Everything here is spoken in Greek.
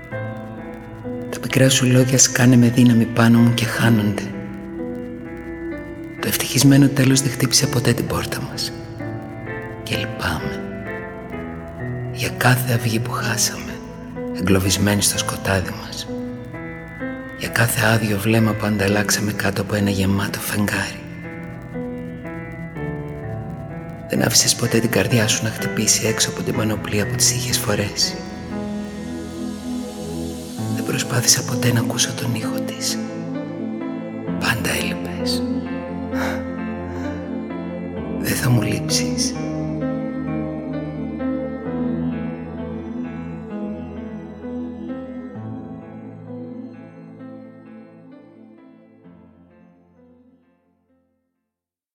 Τα πικρά σου λόγια σκάνε με δύναμη πάνω μου και χάνονται. Το ευτυχισμένο τέλος δεν χτύπησε ποτέ την πόρτα μας. Και λυπάμαι για κάθε αυγή που χάσαμε, εγκλωβισμένη στο σκοτάδι μας. Για κάθε άδειο βλέμμα που ανταλλάξαμε κάτω από ένα γεμάτο φεγγάρι. Δεν άφησες ποτέ την καρδιά σου να χτυπήσει έξω από την πανοπλία που της είχες φορέσει. Δεν προσπάθησα ποτέ να ακούσω τον ήχο της. Πάντα έλειπες. Δεν θα μου λείψεις.